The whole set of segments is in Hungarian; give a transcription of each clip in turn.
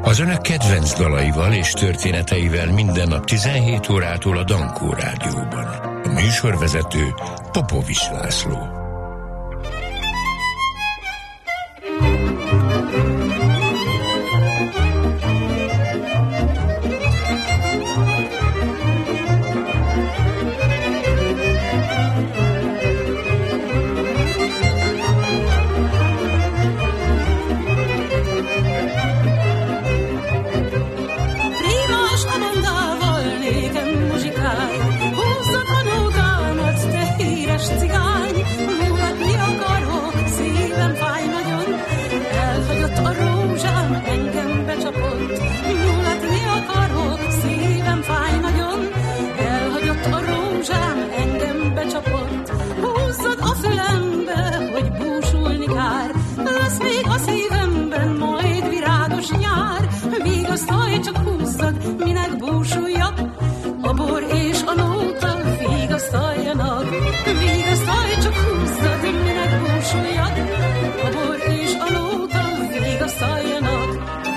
Az önök kedvenc dalaival és történeteivel minden nap 17 órától a Dankó Rádióban. A műsorvezető Popovics László. Csak húzzad, minek búsuljak, a bor és a nóta vigasztaljanak. Vigasztalj, csak húzzad, minek búsuljak, a bor és a nóta vigasztaljanak.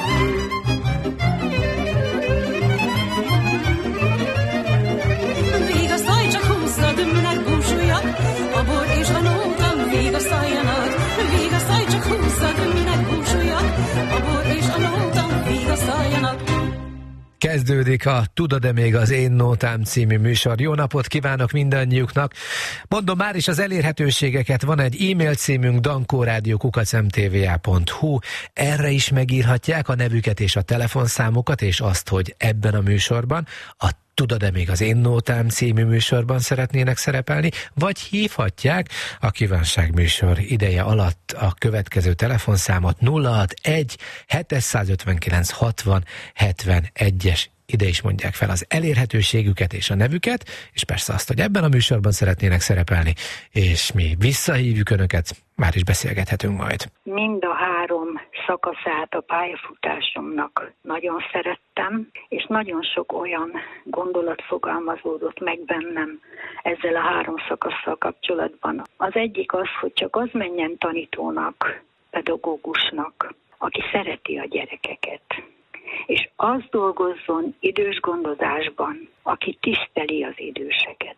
Vigasztalj, csak húzzad, minek búsuljak, a bor és a nóta vigasztaljanak. Vigasztalj, csak húzzad, minek búsuljak, a bor és a nóta vigasztaljanak. Kezdődik a Tudod-e még az Én Nótám című műsor. Jó napot kívánok mindannyiuknak! Mondom már is az elérhetőségeket, van egy e-mail címünk dankoradio@mtva.hu. Erre is megírhatják a nevüket és a telefonszámukat, és azt, hogy ebben a műsorban a Tudod-e még az Én Nótám című műsorban szeretnének szerepelni, vagy hívhatják a kívánság műsor ideje alatt a következő telefonszámot 061 759 60 71-es. Ide is mondják fel az elérhetőségüket és a nevüket, és persze azt, hogy ebben a műsorban szeretnének szerepelni, és mi visszahívjuk önöket, már is beszélgethetünk majd. Mind a 3 szakaszát a pályafutásomnak nagyon szerettem, és nagyon sok olyan gondolat fogalmazódott meg bennem ezzel a 3 szakasszal kapcsolatban. Az egyik az, hogy csak az menjen tanítónak, pedagógusnak, aki szereti a gyerekeket. És az dolgozzon idős gondozásban, aki tiszteli az időseket.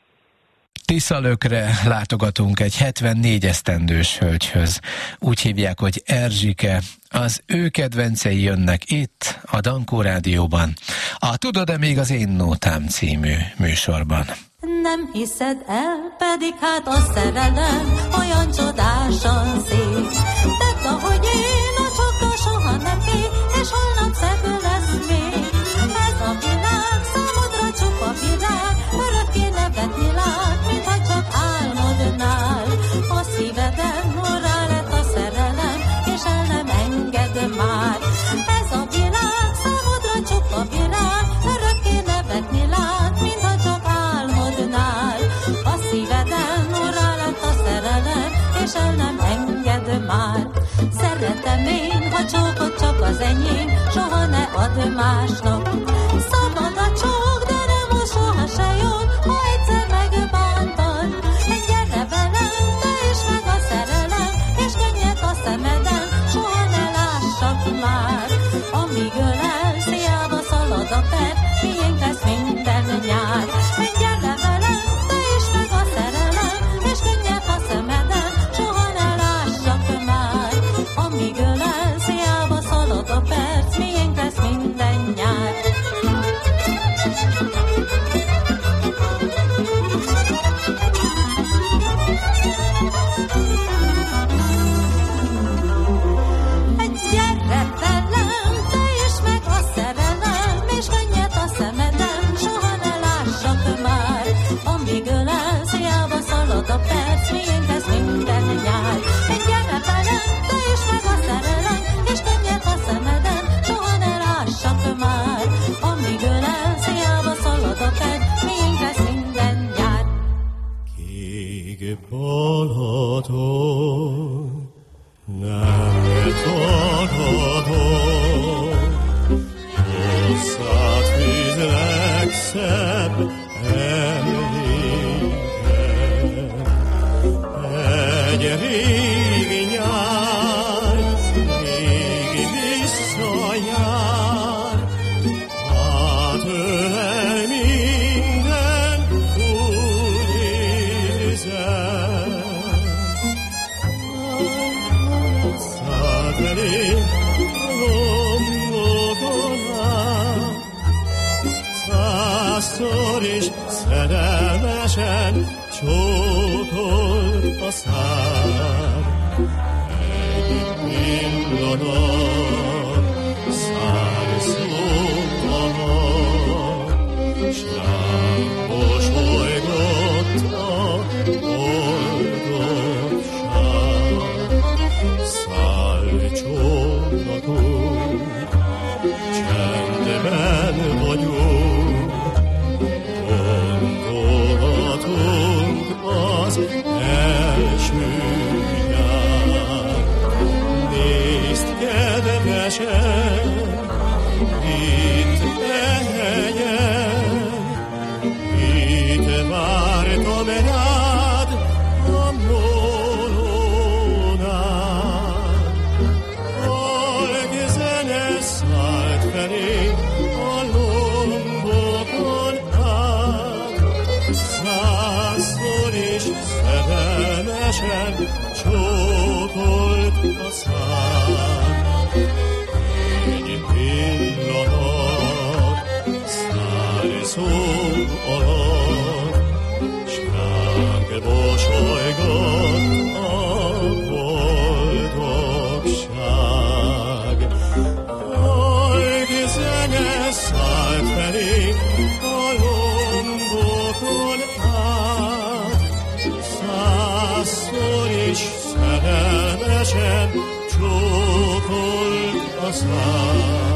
Tiszalökre látogatunk egy 74 esztendős hölgyhöz. Úgy hívják, hogy Erzsike. Az ő kedvencei jönnek itt, a Dankó Rádióban. A Tudod-e még az Én Nótám című műsorban. Nem hiszed el, pedig hát a szerelem olyan csodásan szép. Tedd, ahogy én, a csokra soha nem fél, és holnap szebb lesz még. Ez a világ számodra csupa virág, örökké nevetni lát, mintha csak álmodnál. A szíveden rá lett a szerelem, és el nem enged már. Ez a világ számodra csupa virág, örökké nevetni lát, mintha csak álmodnál. A szíveden rá lett a szerelem, és el nem enged már. Szeretem én, ha csókot csak az enyém, soha ne add másnak. Szabad a csók, de nem most soha se jön, ha egyszer megbántad. Gyere velem, te is meg a szerelem, és könnyed a szemeden, soha ne lássak már. Amíg ölelsz, hiába szalad a perc, miénk lesz minden nyár. Gyere velem, te is meg a szerelem, és könnyed a szemeden, soha ne lássak már. Amíg ölelsz, hiába szalad a perc, miénk lesz minden nyár. Gyere velem, te is meg a jár, átölel minden, úgy érzem. Száll felé a lombokon át, százszor is szerelmesen csókolt a szár. Egy pillanat, szárszódtalan, s rám mosolygott a boldogság. Szállj csónatunk, csendben vagyunk, gondolhatunk az első nyár. Nézd kedvesen, itt helyen, itt vártam rád a molónál. Halk zene szállt felé a lombokon át, százszor is szerelmesen csókolt a szár. Egy pillanat, szárszó alatt, s ránk mosolygott a boldogság. Halk zene szállt felé a lombokon át, százszor is szerelmesen csókolt a szár.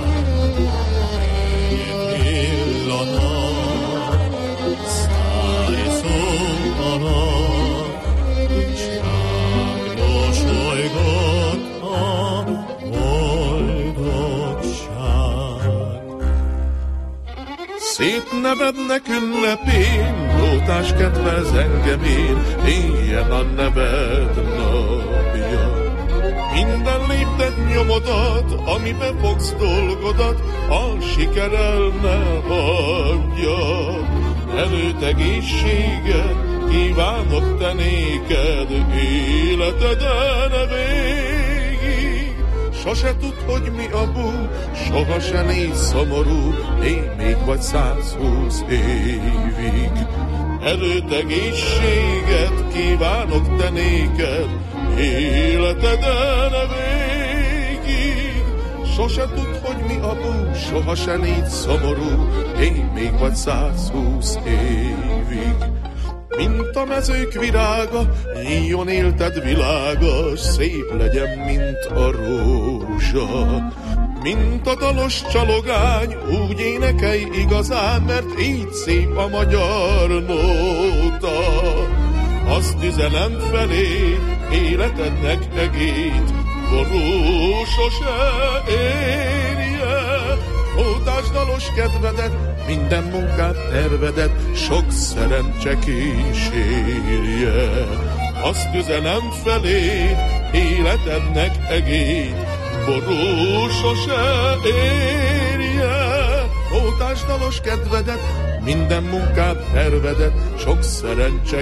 Egy pillanat, szárszó alatt, s ránk mosolygott a boldogság. Szép nevednek ünnepén, lótás kedvez engem én, éljen a neved napja. Minden léptet nyomodat, amiben fogsz dolgodat, a siker el ne hagyja. Erőt, egészséget kívánok te néked, életeden végig. Sose tudd, hogy mi a bú, soha se légy szomorú, én még vagy 120 évig. Erőt, egészséget kívánok te néked, életeden végig. Sose tudd, hogy mi a bú, soha se légy szomorú, én még vagy 120 évig. Mint a mezők virága, nyíljon élted világos, szép legyen, mint a rózsa. Mint a dalos csalogány, úgy énekelj igazán, mert így szép a magyar nóta. Azt üzenem felé, életednek egét, ború sose érje. Nótás dalos kedvedet, minden munkát, tervedet, sok szerencse kísérje. Azt üzenem felé, életednek egét, ború sose érje. Nótás dalos kedvedet, minden munkát, tervedet, sok szerencse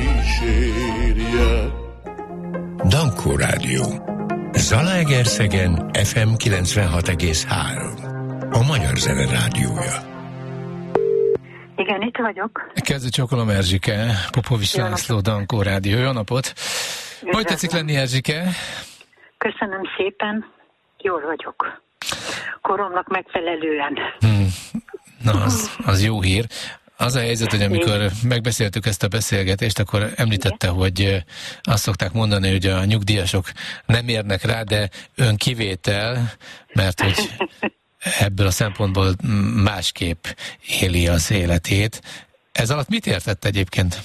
kísérje. Dankó Rádió. Zalaegerszegen FM 96,3. A Magyar Zene Rádiója. Igen, itt vagyok. Kezdő csokolom, Erzsike, Popovics László, Dankó Rádió. Jó napot! Hogy tetszik lenni, Erzsike? Köszönöm szépen, jól vagyok. Koromnak megfelelően. Na, az jó hír. Az a helyzet, hogy amikor megbeszéltük ezt a beszélgetést, akkor említette, hogy azt szokták mondani, hogy a nyugdíjasok nem érnek rá, de ön kivétel, mert hogy ebből a szempontból másképp éli az életét. Ez alatt mit értett egyébként?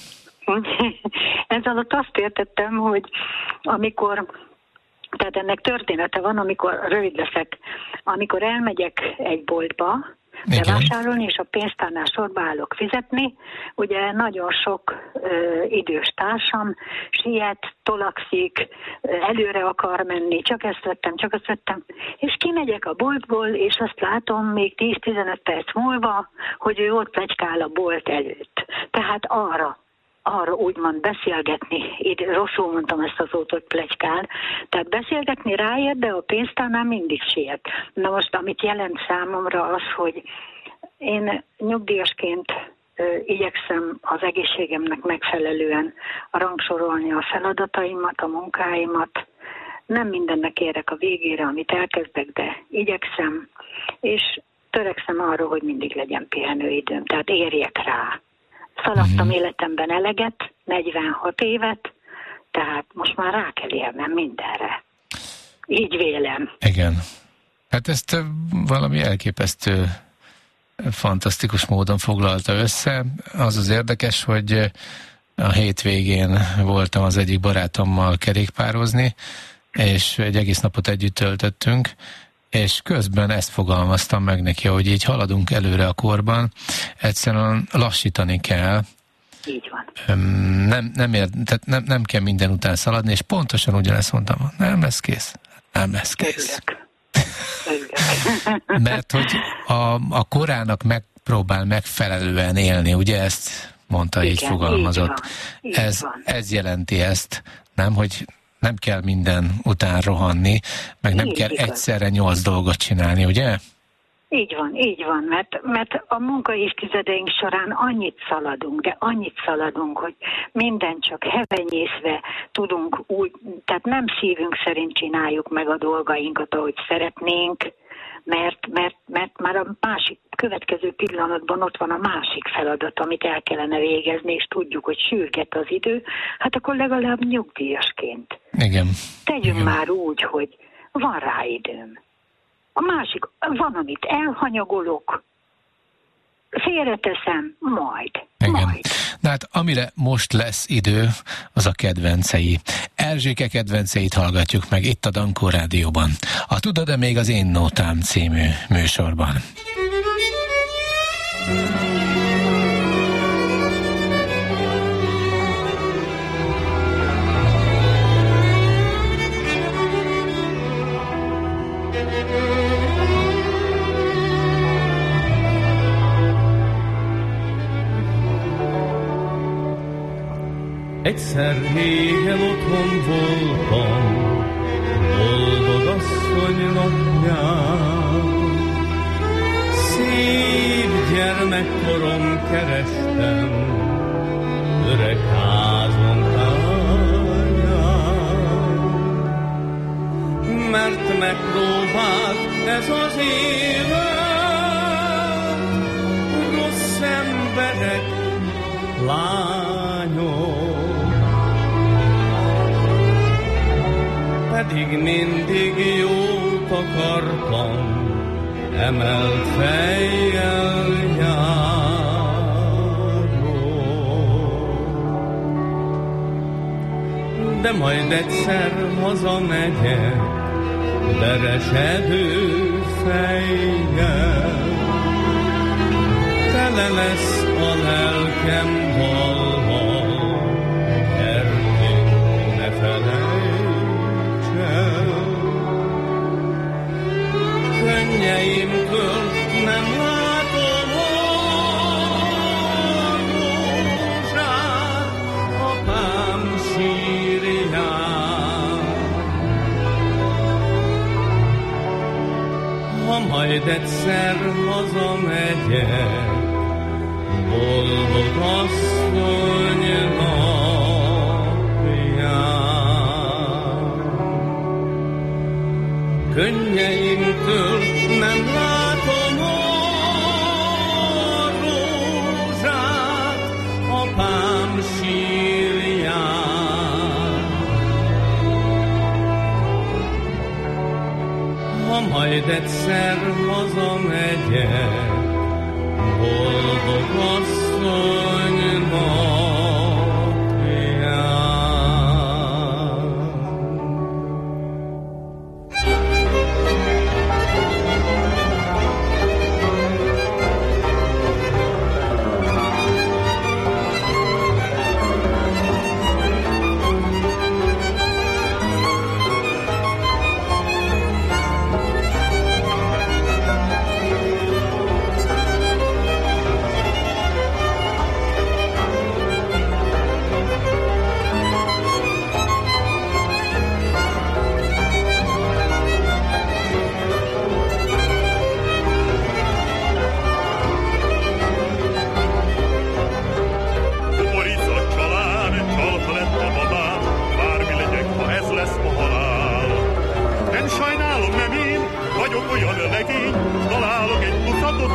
Ez alatt azt értettem, hogy amikor, tehát ennek története van, amikor, rövid leszek, amikor elmegyek egy boltba, bevásárolni, és a pénztárnál sorba állok fizetni. Ugye nagyon sok idős társam siet, tolakszik, előre akar menni, csak ezt vettem, és kimegyek a boltból, és azt látom még 10-15 perc múlva, hogy ő ott pletykál a bolt előtt. Tehát arra úgymond beszélgetni, én rosszul mondtam ezt az szót, pletykál, tehát beszélgetni ráér, de a pénztárnál mindig siet. Na most, amit jelent számomra az, hogy én nyugdíjasként igyekszem az egészségemnek megfelelően rangsorolni a feladataimat, a munkáimat. Nem mindennek érek a végére, amit elkezdek, de igyekszem, és törekszem arra, hogy mindig legyen pihenőidőm, tehát érjek rá. Szaladtam életemben eleget, 46 évet, tehát most már rá kell érnem mindenre. Így vélem. Igen. Hát ezt valami elképesztő, fantasztikus módon foglalta össze. Az érdekes, hogy a hétvégén voltam az egyik barátommal kerékpározni, és egy egész napot együtt töltöttünk, és közben ezt fogalmaztam meg neki, hogy így haladunk előre a korban, egyszerűen lassítani kell. Így van. Nem kell minden után szaladni, és pontosan ugyanezt mondtam, nem lesz kész. Nem lesz kész. Örülök. Mert hogy a korának megpróbál megfelelően élni, ugye ezt mondta, igen, így fogalmazott. Ez jelenti ezt, nem, hogy nem kell minden után rohanni, meg nem kell egyszerre 8 dolgot csinálni, ugye? Így van, mert a munkaévtizedeink során annyit szaladunk, hogy minden csak hevenyészve tudunk úgy, tehát nem szívünk szerint csináljuk meg a dolgainkat, ahogy szeretnénk, mert már a másik következő pillanatban ott van a másik feladat, amit el kellene végezni, és tudjuk, hogy sürget az idő, hát akkor legalább nyugdíjasként. Igen. Tegyünk már úgy, hogy van rá időm. A másik, van, amit elhanyagolok, félreteszem, majd. De hát amire most lesz idő, az a kedvencei. Erzséke kedvenceit hallgatjuk meg itt a Dankó Rádióban. A Tudod-e még az Én Nótám című műsorban. Egyszer régen otthon voltam, boldog asszony napján. Szép gyermekkorom kerestem, öreg házam táján. Mert megpróbált ez az élet, rossz emberek, lányok. Pedig mindig jót akartam, emelt fejjel járok. De majd egyszer hazamegyek, veresedő fejjel. Tele lesz a lelkem valval, gyermek, ne felejts el. Könnyeimtől nem látom a rózsát, apám sírján. Ha majd egyszer hazamegyek, boldog asszony napján. Könnyeimtől nem látom a rózsát, apám sírján. Ha majd egyszer hazamegyek, boldog asszony napján.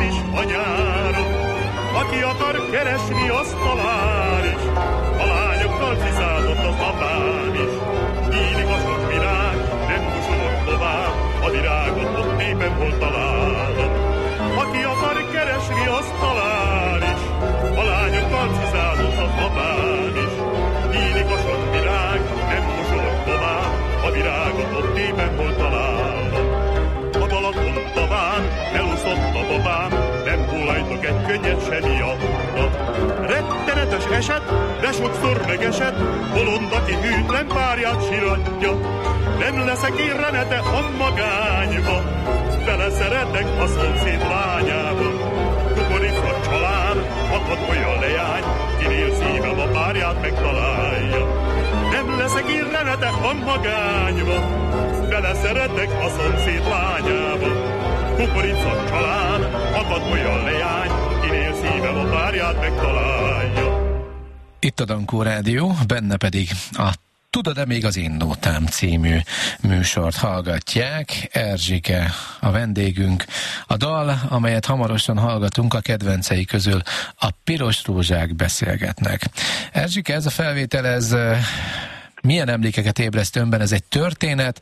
is a nyáron. Aki akar keresni, azt talál is. A lányokkal ciszáltott az apám is. Nyílik a sok virág, nem bussolok tovább, a virágot ott éppen hol találom. Aki akar keresni, azt talál is. A lányokkal ciszáltott az apám is. Nyílik a sok virág, nem bussolok tovább, a virágot ott éppen hol találom. A Balaton taván elúszott a babám, nem hullajtok egy könnyet se miatta. Rettenetes eset, de sokszor megesett, bolond, aki hűtlen párját siratja. Nem leszek én Renete a magányba, beleszeretek a szomszéd lányába. Kukorica család, akad olyan leány, kinél szívem a párját megtalálja. Nem leszek én Renete a magányba, beleszeretek a szomszéd lányába. Kukorica család, akad olyan leány, kinél szívem a párját megtalálja. Itt a Dankó Rádió, benne pedig a Tudod-e még az én nótám című műsort hallgatják. Erzsike a vendégünk. A dal, amelyet hamarosan hallgatunk, a kedvencei közül a Piros rózsák beszélgetnek. Erzsike, ez a felvétel, ez milyen emlékeket ébreszt önben? Ez egy történet,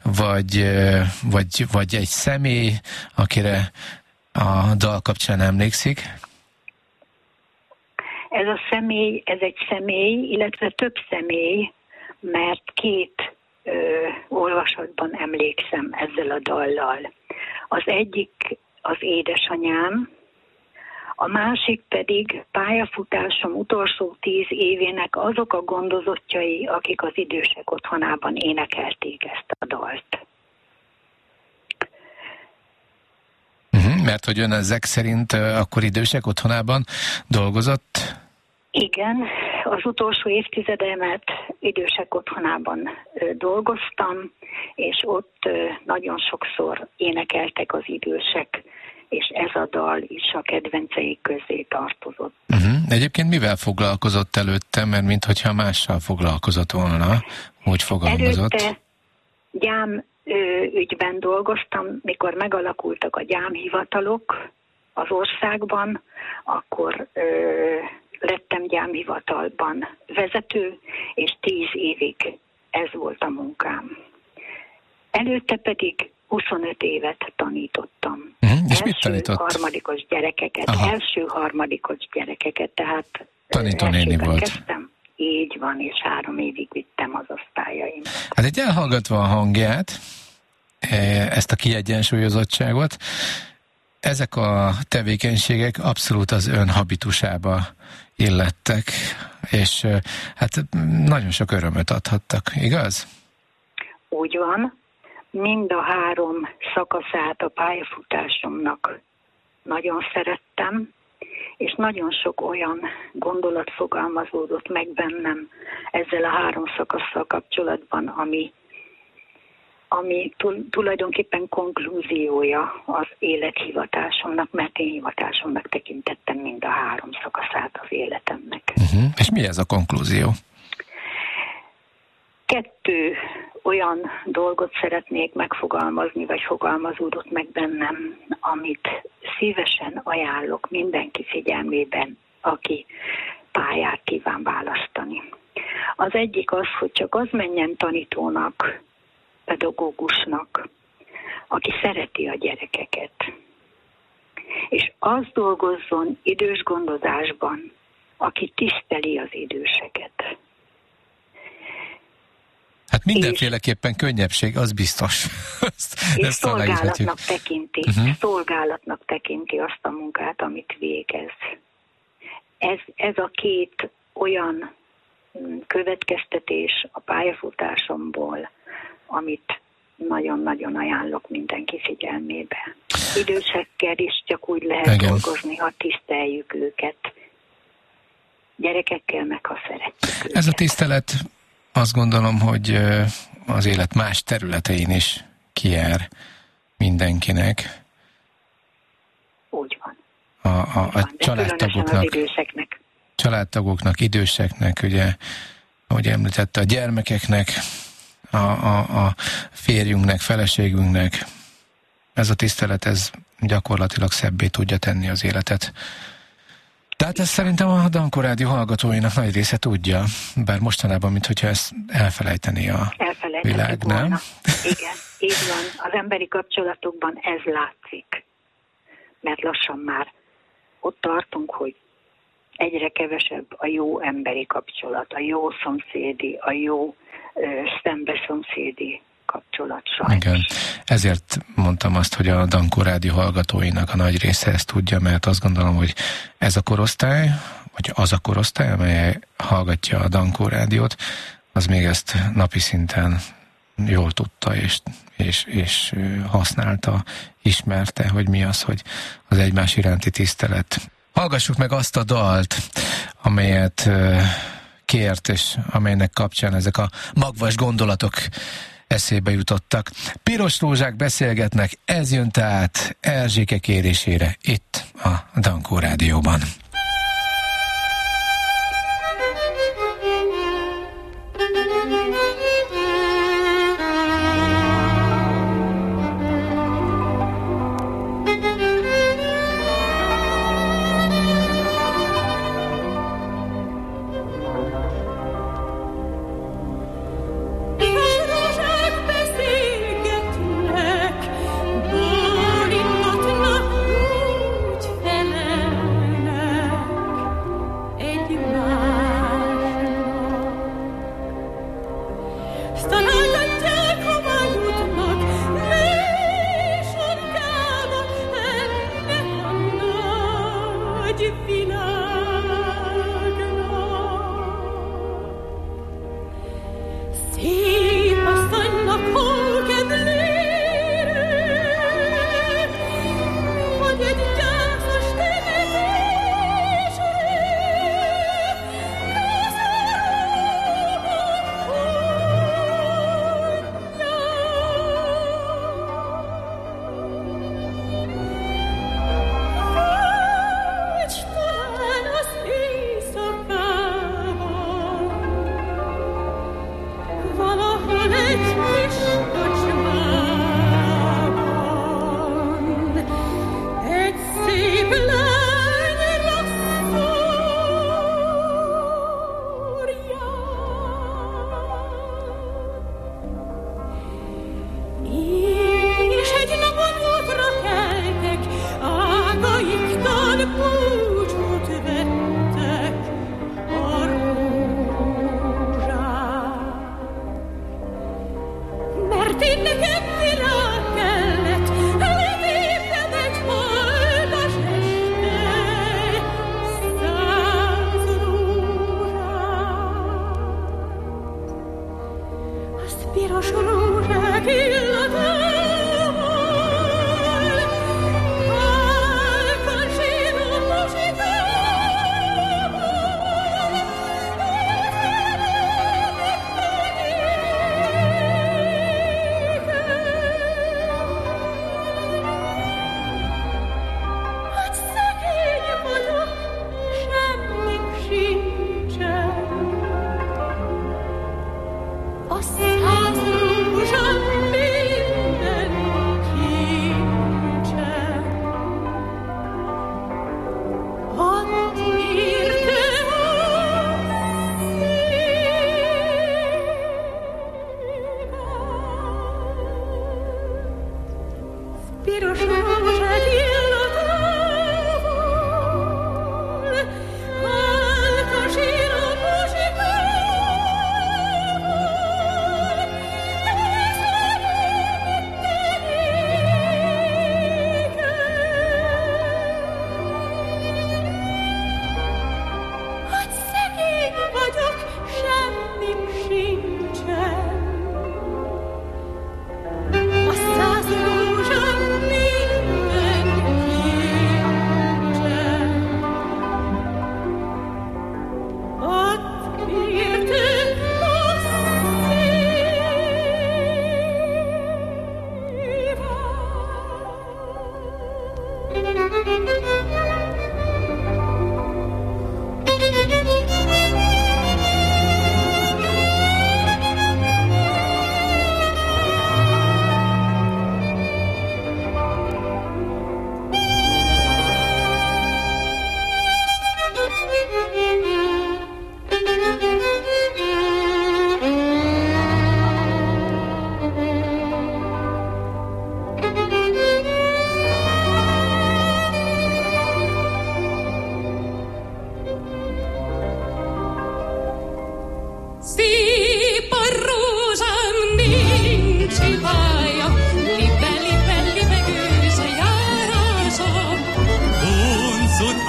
vagy egy személy, akire a dal kapcsán emlékszik? Ez a személy, ez egy személy, illetve több személy, mert két olvasatban emlékszem ezzel a dallal. Az egyik az édesanyám, a másik pedig pályafutásom utolsó 10 évének azok a gondozottjai, akik az idősek otthonában énekelték ezt a dalt. Mert hogy ön ezek szerint akkor idősek otthonában dolgozott? Igen, az utolsó évtizedemet idősek otthonában dolgoztam, és ott nagyon sokszor énekeltek az idősek, és ez a dal is a kedvenceik közé tartozott. Egyébként mivel foglalkozott előtte, mert minthogyha mással foglalkozott volna, úgy fogalmazott? Előtte gyám ügyben dolgoztam, mikor megalakultak a gyámhivatalok az országban, akkor lettem gyámhivatalban vezető, és 10 évig ez volt a munkám. Előtte pedig 25 évet tanítottam. És mit tanított? Harmadikos gyerekeket, első-harmadikos gyerekeket, tehát tanítónéni volt. Kezdtem. Így van, és 3 évig vittem az osztályaim. Hát egy elhallgatva a hangját, ezt a kiegyensúlyozottságot, ezek a tevékenységek abszolút az ön habitusába illettek, és hát nagyon sok örömöt adhattak, igaz? Úgy van. Mind a 3 szakaszát a pályafutásomnak nagyon szerettem, és nagyon sok olyan gondolat fogalmazódott meg bennem ezzel a 3 szakasszal kapcsolatban, ami tulajdonképpen konklúziója az élethivatásomnak, mert én hivatásomnak tekintettem mind a 3 szakaszát az életemnek. És mi ez a konklúzió? 2 olyan dolgot szeretnék megfogalmazni, vagy fogalmazódott meg bennem, amit szívesen ajánlok mindenki figyelmében, aki pályát kíván választani. Az egyik az, hogy csak az menjen tanítónak, pedagógusnak, aki szereti a gyerekeket. És az dolgozzon idős gondozásban, aki tiszteli az időseket. Hát mindenféleképpen könnyebbség, az biztos. És szolgálatnak tekinti azt a munkát, amit végez. Ez a 2 olyan következtetés a pályafutásomból, amit nagyon-nagyon ajánlok mindenki figyelmébe. Idősekkel is csak úgy lehet dolgozni, ha tiszteljük őket. Gyerekekkel meg, ha szeretjük őket. Ez a tisztelet, azt gondolom, hogy az élet más területein is kijár mindenkinek. Úgy van. A családtagoknak, időseknek, ugye, ahogy említette, a gyermekeknek, a férjünknek, feleségünknek, ez a tisztelet, ez gyakorlatilag szebbé tudja tenni az életet. Tehát ezt szerintem a Dankó Rádió hallgatóinak nagy része tudja, bár mostanában, mintha ezt elfelejteni a világ, nem? Igen, így van. Az emberi kapcsolatokban ez látszik. Mert lassan már ott tartunk, hogy egyre kevesebb a jó emberi kapcsolat, a jó szomszédi, a jó szembeszomszédi kapcsolat sajnos. Igen, ezért mondtam azt, hogy a Dankó Rádió hallgatóinak a nagy része ezt tudja, mert azt gondolom, hogy ez a korosztály, vagy az a korosztály, amely hallgatja a Dankó Rádiót, az még ezt napi szinten jól tudta, és használta, ismerte, hogy mi az, hogy az egymás iránti tisztelet. Hallgassuk meg azt a dalt, amelyet kért, és amelynek kapcsán ezek a magvas gondolatok eszébe jutottak. Piros rózsák beszélgetnek, ez jön tehát Erzséke kérésére itt a Dankó Rádióban.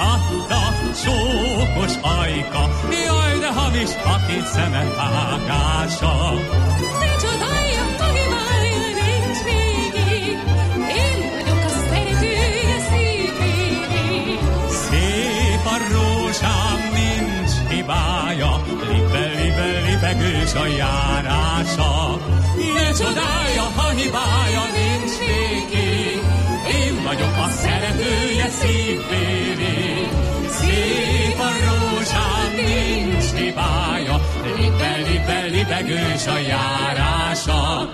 adta, csókos ajka, jaj, de hamis a két szeme vágása. Ne csodálja, agibálja, nincs végig, én vagyok a szeretője szívének. Szép a rózsám, nincs hibája, libegős a járása. Ne csodálja, ha hibája nincs végig, én vagyok a szeretője szívvéri. Szép a rózsám, nincs hibája, libegős a járása.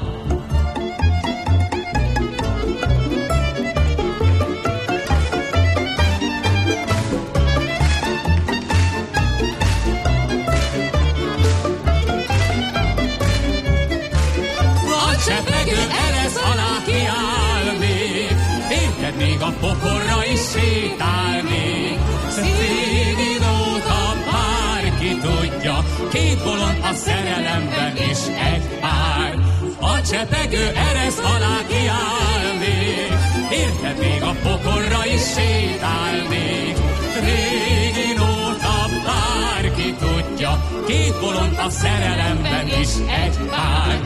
Csepegő eresz alá kiállnék, érted még a pokorra is sétálnék. Szégin óta bárki tudja, két bolond a szerelemben is egy pár. A csepegő eresz alá kiállnék, érted még a pokorra is sétálnék. Régin óta bárki tudja, két bolond a szerelemben is egy pár.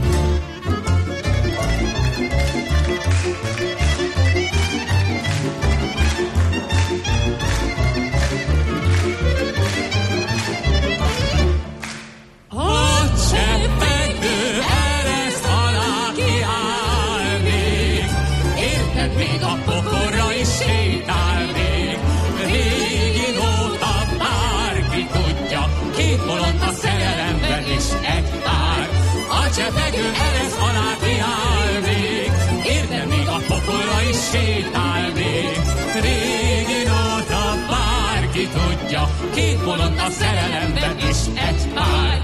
Csepegő eresz alá kiállnék, érde még a pokolra is sétálnék. Régin óta bárki tudja, két bolond a szerelemben is egy pár.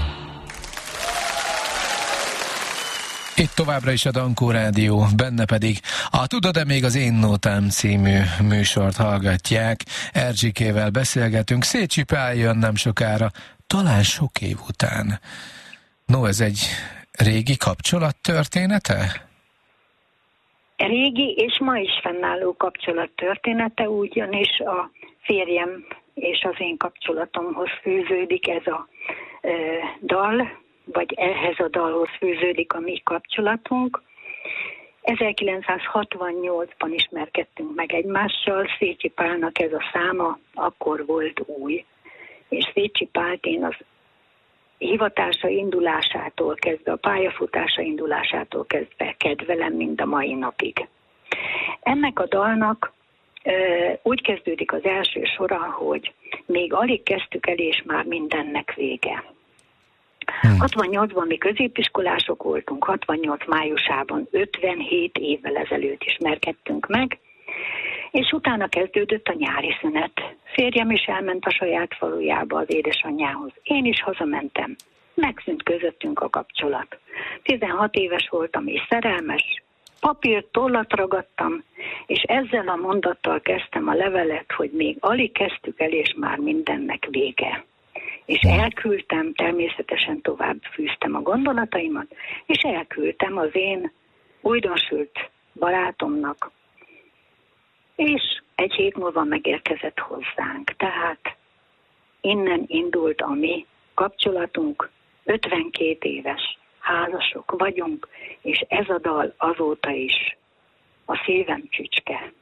Itt továbbra is a Dankó Rádió, benne pedig a Tudod-e még az Én Nótám című műsort hallgatják. Erzsikével beszélgetünk, Szécsi Pál jön nem sokára, talán sok év után. No, ez egy régi kapcsolat története? Régi és ma is fennálló kapcsolat története, ugyanis a férjem és az én kapcsolatomhoz fűződik ez a dal, vagy ehhez a dalhoz fűződik a mi kapcsolatunk. 1968-ban ismerkedtünk meg egymással, Szécsi Pálnak ez a száma akkor volt új, és Szécsi Pált én az hivatása indulásától kezdve, a pályafutása indulásától kezdve kedvelem, mind a mai napig. Ennek a dalnak úgy kezdődik az első sora, hogy még alig kezdtük el, és már mindennek vége. 68-ban mi középiskolások voltunk, 68 májusában 57 évvel ezelőtt ismerkedtünk meg, és utána kezdődött a nyári szünet. Férjem is elment a saját falujába az édesanyjához. Én is hazamentem. Megszűnt közöttünk a kapcsolat. 16 éves voltam és szerelmes. Papírt, tollat ragadtam, és ezzel a mondattal kezdtem a levelet, hogy még alig kezdtük el, és már mindennek vége. És elküldtem, természetesen tovább fűztem a gondolataimat, és elküldtem az én újdonsült barátomnak, és egy hét múlva megérkezett hozzánk. Tehát innen indult a mi kapcsolatunk, 52 éves házasok vagyunk, és ez a dal azóta is a szívem csücske.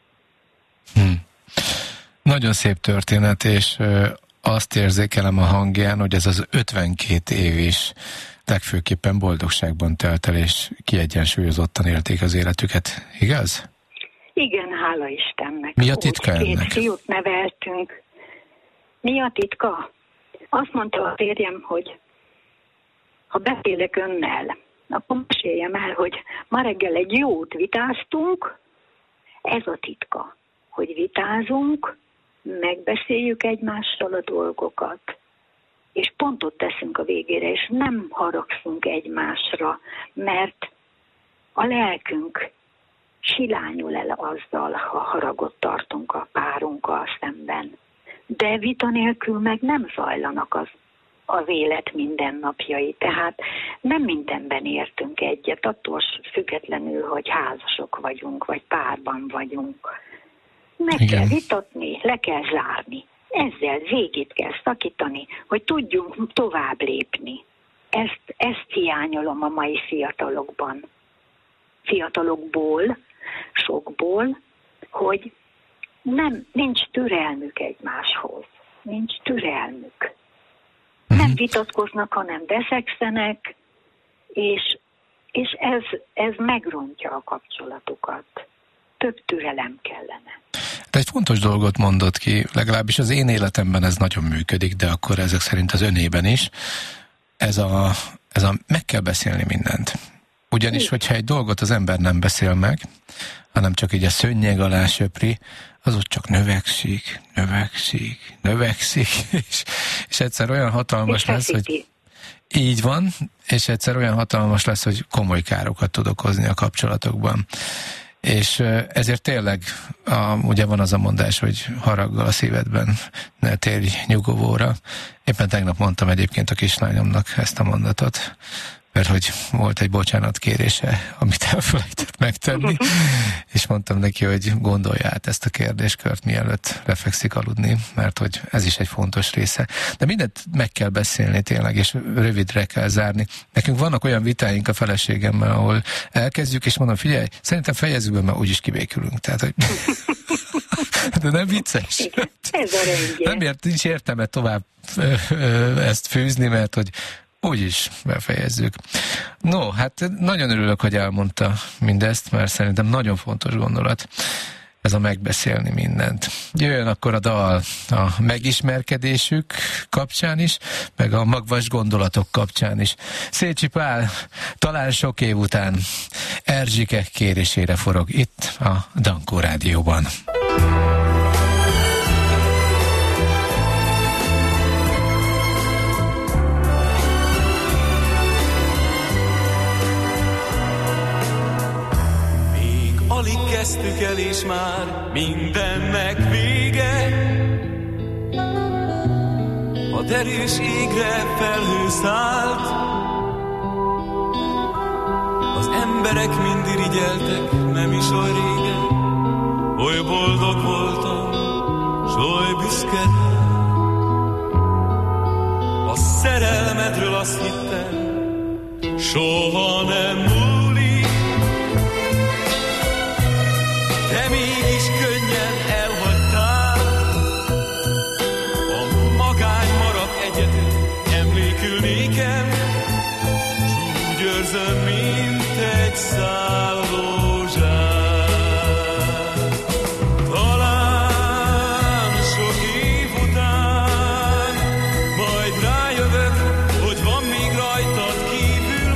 Nagyon szép történet, és azt érzékelem a hangján, hogy ez az 52 év is legfőképpen boldogságban telt el, és kiegyensúlyozottan élték az életüket, igaz? Igen, hála Istennek. Mi a titka ennek? Két fiút neveltünk. Mi a titka? Azt mondta a férjem, hogy ha beszélek önnel, akkor meséljem el, hogy ma reggel egy jót vitáztunk, ez a titka, hogy vitázunk, megbeszéljük egymással a dolgokat, és pontot teszünk a végére, és nem haragszunk egymásra, mert a lelkünk silányul el azzal, ha haragot tartunk a párunkkal szemben. De vita nélkül meg nem zajlanak az élet mindennapjai, tehát nem mindenben értünk egyet, attól függetlenül, hogy házasok vagyunk, vagy párban vagyunk. meg kell vitatni, le kell zárni. Ezzel végét kell szakítani, hogy tudjunk tovább lépni. Ezt hiányolom a mai fiatalokban. Fiatalokból, sokból, hogy nincs türelmük egymáshoz. Nincs türelmük. Nem vitatkoznak, hanem veszekszenek, és ez megrontja a kapcsolatukat. Több türelem kellene. De egy fontos dolgot mondott ki, legalábbis az én életemben ez nagyon működik, de akkor ezek szerint az önében is. Ez a meg kell beszélni mindent. Ugyanis, hogyha egy dolgot az ember nem beszél meg, hanem csak így a szőnyeg alá söpri, az ott csak növekszik, és egyszer olyan hatalmas lesz, hogy így van, és egyszer olyan hatalmas lesz, hogy komoly károkat tud okozni a kapcsolatokban. És ezért tényleg ugye van az a mondás, hogy haraggal a szívedben ne térj nyugovóra. Éppen tegnap mondtam egyébként a kislányomnak ezt a mondatot, mert hogy volt egy bocsánatkérése, amit elfelejtett megtenni, és mondtam neki, hogy gondolja át ezt a kérdéskört, mielőtt lefekszik aludni, mert hogy ez is egy fontos része. De mindent meg kell beszélni tényleg, és rövidre kell zárni. Nekünk vannak olyan vitáink a feleségemmel, ahol elkezdjük, és mondom, figyelj, szerintem fejezzük be, mert úgyis kibékülünk. Tehát, hogy... De nem vicces. Igen, ez a rendje. Nincs értelme tovább ezt fűzni, mert hogy úgyis befejezzük. No, hát nagyon örülök, hogy elmondta mindezt, mert szerintem nagyon fontos gondolat ez a megbeszélni mindent. Jöjjön akkor a dal a megismerkedésük kapcsán is, meg a magvas gondolatok kapcsán is. Szécsi Pál talán sok év után Erzsike kérésére forog itt a Dankó Rádióban. Alig kezdtük el, és már mindennek vége. A derűs égre felhő szállt, az emberek mind irigyeltek, nem is oly régen. Oly boldog voltam, s oly büszke rám. A szerelmedről azt hittem, soha nem múlik. De mégis könnyen elhagytál, a magány maradt egyedül, emlékül nékem, s úgy őrzöm, mint egy szál rózsát. Talán sok év után majd rájövök, hogy van még rajtad kívül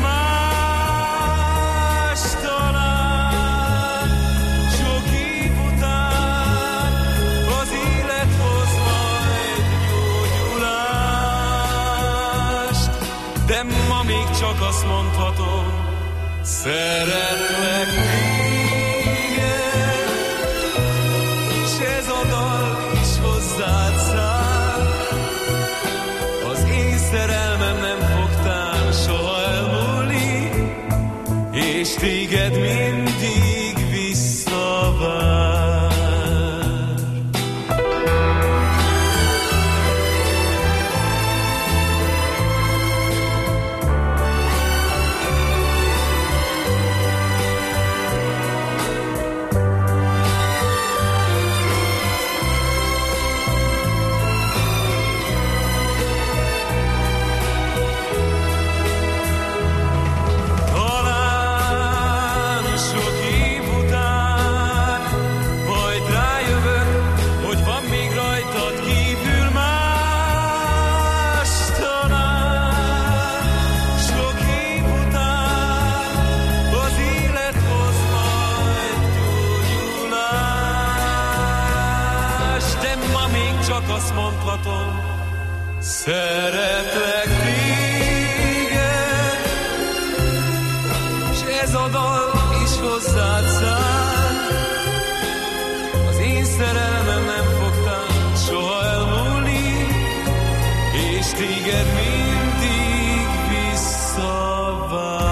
más. Talán sok év után az élet hoz majd gyógyulást, de ma még csak azt mondhatom, szeretlek téged, s ez a dal is hozzád száll. Az én szerelmem nem fog tán soha elmúlni, és téged mindig visszavár. Talán sok év után majd rájövök, hogy van még rajtad kívül más. Talán sok év után az élet hoz majd gyógyulást, de ma még csak azt mondhatom, szeretlek téged, s ez a dal is hozzád száll. Az én szerelmem nem fog tán soha elmúlni, és téged mindig visszavár.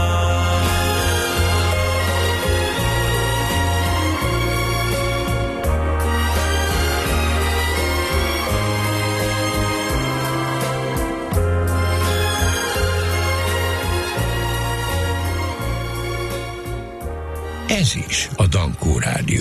Ez is a Dankó Rádió.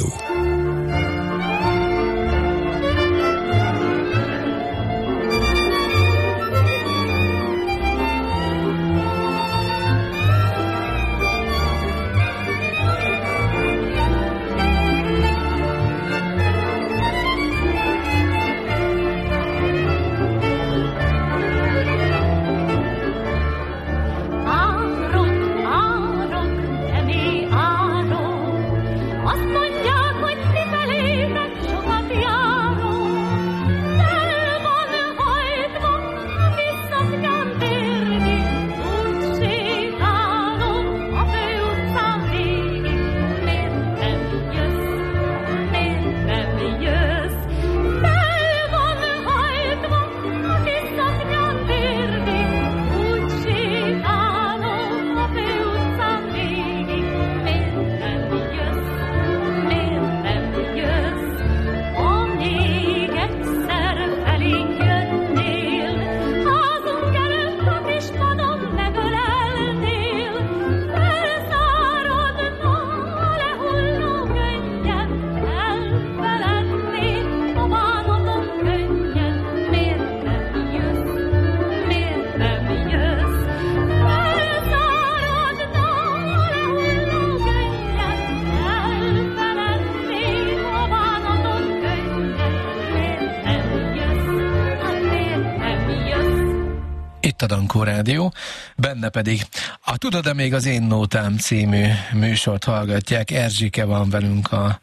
A Dankó Rádió, benne pedig a Tudod-e még az én nótám című műsort hallgatják. Erzsike van velünk a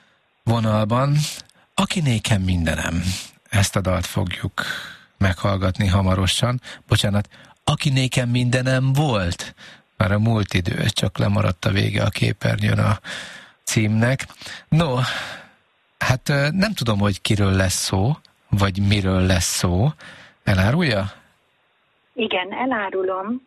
vonalban. Aki nékem mindenem. Ezt a dalt fogjuk meghallgatni hamarosan. Bocsánat, aki nékem mindenem volt. Már a múlt idő, csak lemaradt a vége a képernyőn a címnek. No, hát nem tudom, hogy kiről lesz szó, vagy miről lesz szó. Elárulja? Igen, elárulom.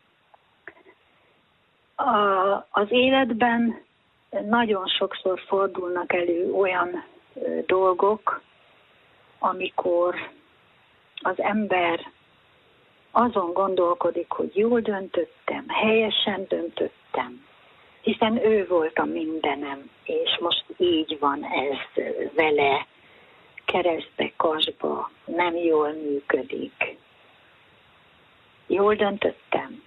Az életben nagyon sokszor fordulnak elő olyan dolgok, amikor az ember azon gondolkodik, hogy jól döntöttem, helyesen döntöttem, hiszen ő volt a mindenem, és most így van ez vele, keresztbe, kasba, nem jól működik. Jól döntöttem.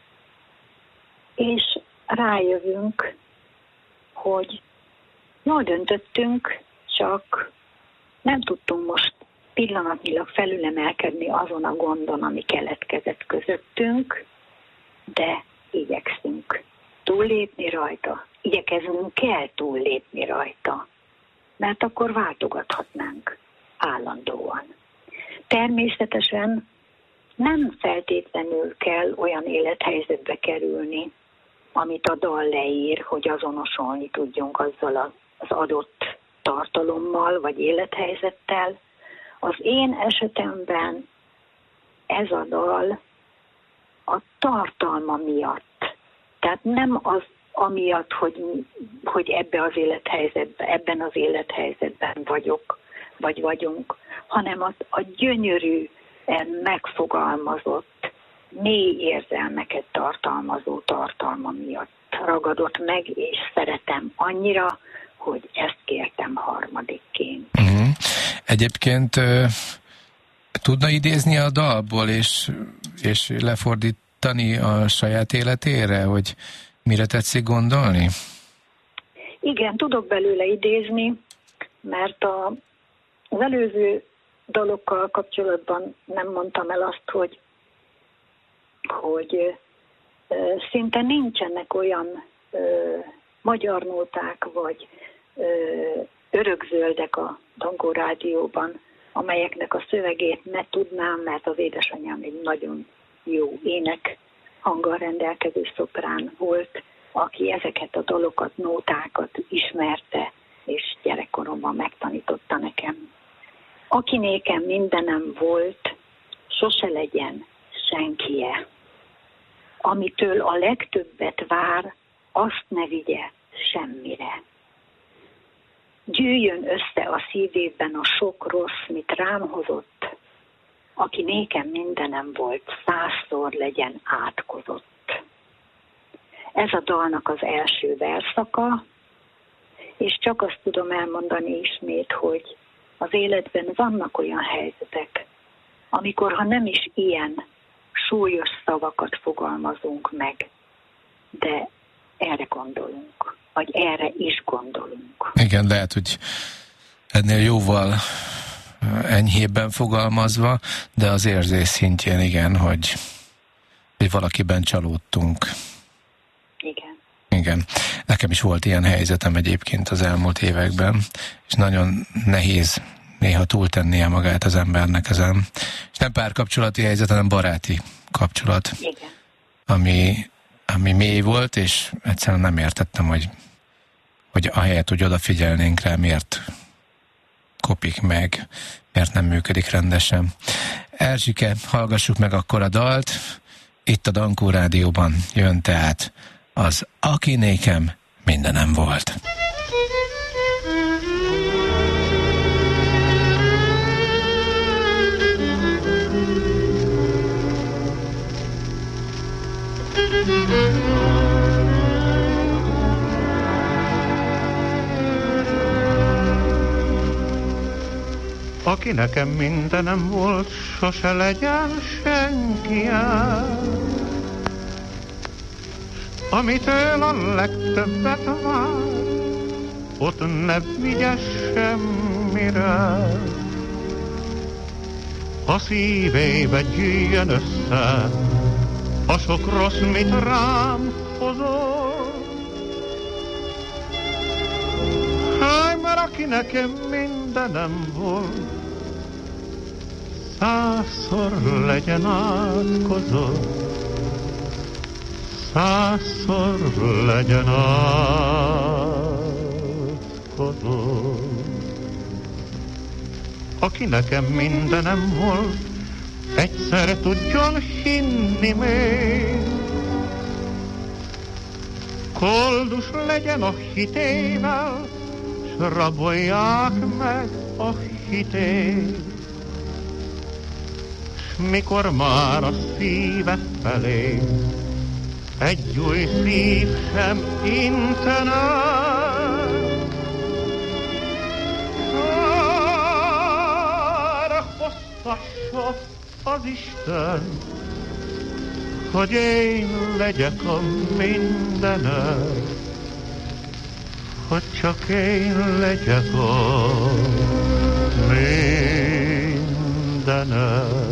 És rájövünk, hogy jól döntöttünk, csak nem tudtunk most pillanatnyilag felülemelkedni azon a gondon, ami keletkezett közöttünk, de igyekszünk túllépni rajta. Igyekezünk kell túllépni rajta, mert akkor váltogathatnánk állandóan. Természetesen nem feltétlenül kell olyan élethelyzetbe kerülni, amit a dal leír, hogy azonosolni tudjunk azzal az adott tartalommal vagy élethelyzettel. Az én esetemben ez a dal a tartalma miatt. Tehát nem az amiatt, hogy ebben az élethelyzetben vagyok, vagy vagyunk, hanem a gyönyörű, megfogalmazott, mély érzelmeket tartalmazó tartalma miatt ragadott meg, és szeretem annyira, hogy ezt kértem harmadikként. Uh-huh. Egyébként tudna idézni a dalból, és lefordítani a saját életére, hogy mire tetszik gondolni? Igen, tudok belőle idézni, mert az előző dalokkal kapcsolatban nem mondtam el azt, hogy szinte nincsenek olyan magyar nóták, vagy örökzöldek a Dankó Rádióban, amelyeknek a szövegét ne tudnám, mert az édesanyám egy nagyon jó ének hanggal rendelkező szoprán volt, aki ezeket a dalokat, nótákat ismerte, és gyerekkoromban megtanította nekem. Aki nékem mindenem volt, sose legyen senkie. Amitől a legtöbbet vár, azt ne vigye semmire. Gyűjjön össze a szívében a sok rossz, mit rám hozott. Aki nékem mindenem volt, 100-szor legyen átkozott. Ez a dalnak az első verszaka, És csak azt tudom elmondani ismét, hogy az életben vannak olyan helyzetek, amikor ha nem is ilyen súlyos szavakat fogalmazunk meg, de erre gondolunk, vagy erre is gondolunk. Igen, lehet, hogy ennél jóval enyhébben fogalmazva, de az érzés szintjén igen, hogy valakiben csalódtunk. Igen. Igen. Nekem is volt ilyen helyzetem egyébként az elmúlt években, és nagyon nehéz néha túltennie magát az embernek ezen. És nem párkapcsolati helyzet, hanem baráti kapcsolat. Igen. Ami mély volt, és egyszerűen nem értettem, hogy ahelyett, hogy odafigyelnénk rá, miért kopik meg, miért nem működik rendesen. Erzsike, hallgassuk meg akkor a dalt. Itt a Dankó Rádióban jön tehát az Aki nékem mindenem volt. Aki nekem mindenem volt, sose legyen senki el. Amitől a legtöbbet vár, ott ne vigye semmire. A szívébe gyűjjön össze a sok rossz, mit rám hozott. Háj, mert aki nekem mindenem volt, 100-szor legyen átkozott, 100-szor legyen átkozott. Aki nekem mindenem volt, egyszer tudjon hinni még. Koldus legyen a hitével, s rabolják meg a hitét. S mikor már a szíve felé egy új szív sem intene, hoztassa az Isten, hogy én legyek a mindenem, hogy csak én legyek a mindenem.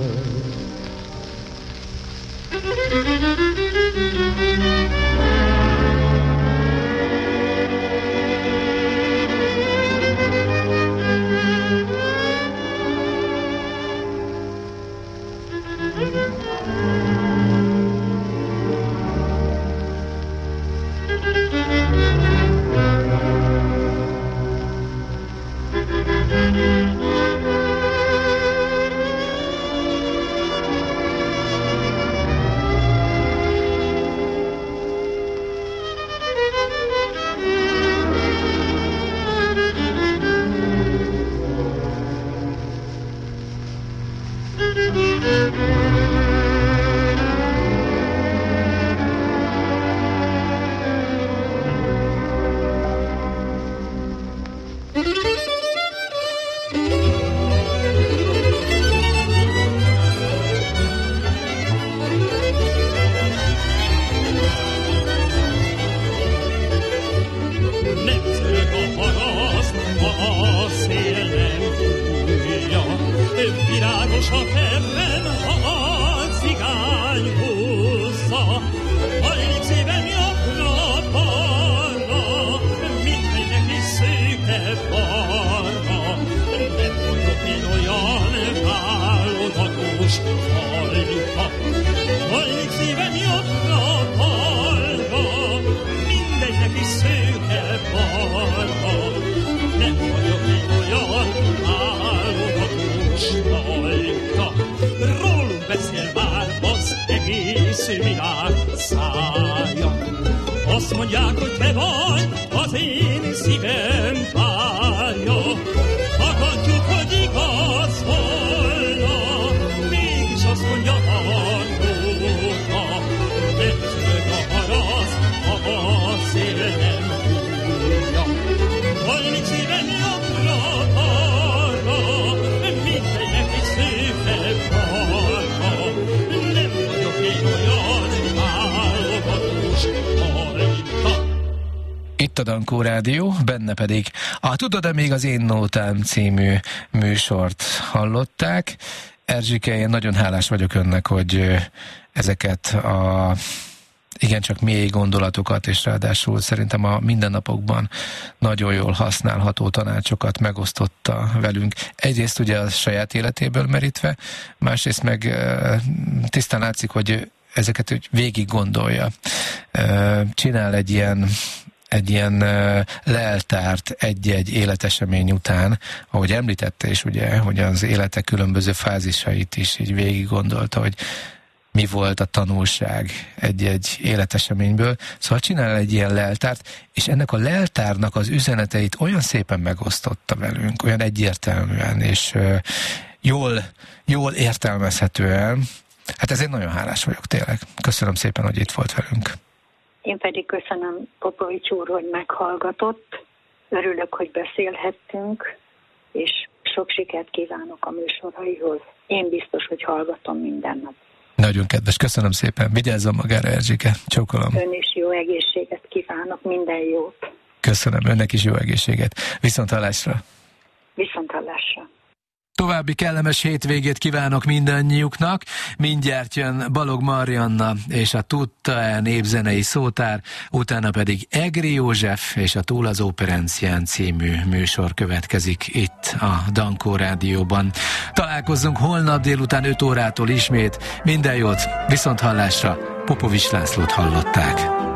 a Dankó Rádió, benne pedig a Tudod-e még az én nótám című műsort hallották. Erzsike, én nagyon hálás vagyok önnek, hogy ezeket a igencsak mély gondolatokat, és ráadásul szerintem a mindennapokban nagyon jól használható tanácsokat megosztotta velünk. Egyrészt ugye a saját életéből merítve, másrészt meg tisztán látszik, hogy ezeket úgy végig gondolja. Csinál egy ilyen leltárt egy-egy életesemény után, ahogy említette is ugye, hogy az élete különböző fázisait is így végig gondolta, hogy mi volt a tanulság egy-egy életeseményből. Szóval csinál egy ilyen leltárt, és ennek a leltárnak az üzeneteit olyan szépen megosztotta velünk, olyan egyértelműen, és jól értelmezhetően. Hát ezért nagyon hálás vagyok tényleg. Köszönöm szépen, hogy itt volt velünk. Én pedig köszönöm Popovics úr, hogy meghallgatott. Örülök, hogy beszélhettünk, és sok sikert kívánok a műsoraihoz. Én biztos, hogy hallgatom minden nap. Nagyon kedves, köszönöm szépen. Vigyázzon magára, Erzsike. Csókolom. Ön is jó egészséget kívánok, minden jót. Köszönöm, önnek is jó egészséget. Viszonthallásra. Viszonthallásra. További kellemes hétvégét kívánok mindannyiuknak. Mindjárt jön Balog Marianna és a Tudta-e népzenei szótár, utána pedig Egri József és a Túl az Óperencián című műsor következik itt a Dankó Rádióban. Találkozzunk holnap délután 5 órától ismét. Minden jót, viszonthallásra. Popovics Lászlót hallották.